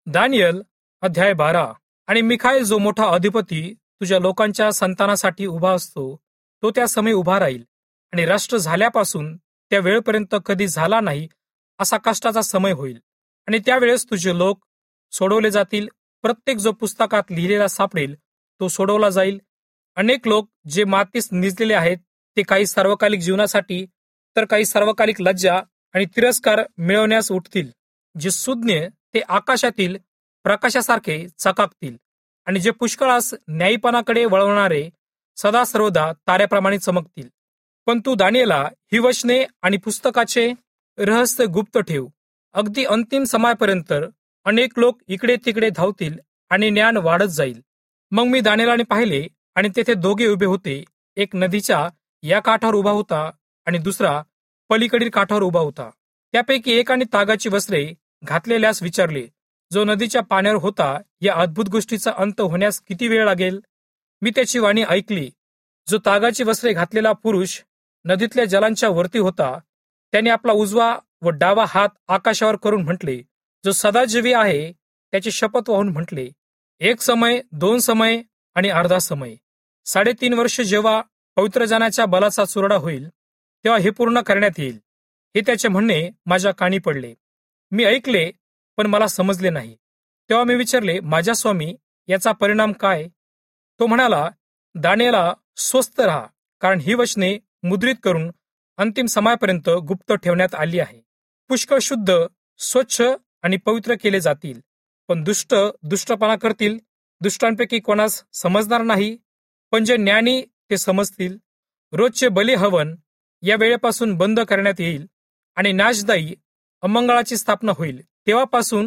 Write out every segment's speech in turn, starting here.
Daniel अध्याय 12. आणि मिखाएल जो मोठा अधिपती तुझ्या लोकांच्या संतानासाठी उभा असतो, तो त्या समय उभा राहील. आणि राष्ट्र झाल्यापासून त्या वेळपर्यंत कधी झाला नाही असा कष्टाचा समय होईल. आणि त्यावेळेस तुझे लोक सोडवले जातील. प्रत्येक जो पुस्तकात लिहिलेला सापडेल तो सोडवला जाईल. अनेक लोक जे मातीस निजलेले आहेत ते काही सार्वकालिक जीवनासाठी तर काही सार्वकालिक लज्जा आणि तिरस्कार मिळवण्यास उठतील. जे सुज्ञ ते आकाशातील प्रकाशासारखे चकाकतील. आणि जे पुष्कळास न्यायीपणाकडे वळवणारे सदा सर्वदा ताऱ्याप्रमाणे चमकतील. पण तू दानिएला ही वचने आणि पुस्तकाचे रहस्य गुप्त ठेव. अगदी अंतिम समयापर्यंत अनेक लोक इकडे तिकडे धावतील आणि ज्ञान वाढत जाईल. मग मी दानिएलाने पाहिले आणि तेथे दोघे उभे होते. एक नदीच्या या काठावर उभा होता आणि दुसरा पलीकडील काठावर उभा होता. त्यापैकी एकाने तागाची वस्त्रे घातलेल्यास विचारले, जो नदीच्या पाण्यावर होता, या अद्भुत गोष्टीचा अंत होण्यास किती वेळ लागेल? मी त्याची वाणी ऐकली. जो तागाची वस्त्रे घातलेला पुरुष नदीतल्या जलांच्या वरती होता, त्याने आपला उजवा व डावा हात आकाशावर करून म्हटले, जो सदाजीवी आहे त्याची शपथ वाहून म्हटले, 1 समय, 2 समय आणि अर्धा समय. 3.5 वर्ष जेव्हा पवित्रजनाच्या बलाचा चुरडा होईल, तेव्हा हे पूर्ण करण्यात येईल. हे त्याचे म्हणणे माझ्या कानी पडले. मी ऐकले, पण मला समजले नाही. तेव्हा मी विचारले, माझ्या स्वामी, याचा परिणाम काय? तो म्हणाला, दानिएला स्वस्थ राहा, कारण ही वचने मुद्रित करून अंतिम समयापर्यंत गुप्त ठेवण्यात आली आहे. पुष्कळ शुद्ध, स्वच्छ आणि पवित्र केले जातील. पण दुष्ट दुष्टपणा करतील. दुष्टांपैकी कोणास समजणार नाही, पण जे ज्ञानी ते समजतील. रोजचे बली हवन या वेळेपासून बंद करण्यात येईल आणि नाशदायी अमंगळाची स्थापना होईल. तेव्हापासून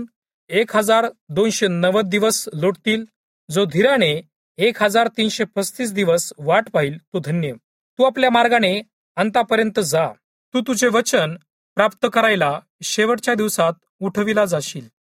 1290 दिवस लोटतील. जो धीराने 1335 दिवस वाट पाहिल तो धन्य. तू आपल्या मार्गाने अंतापर्यंत जा. तू तुझे वचन प्राप्त करायला शेवटच्या दिवसात उठविला जाशील.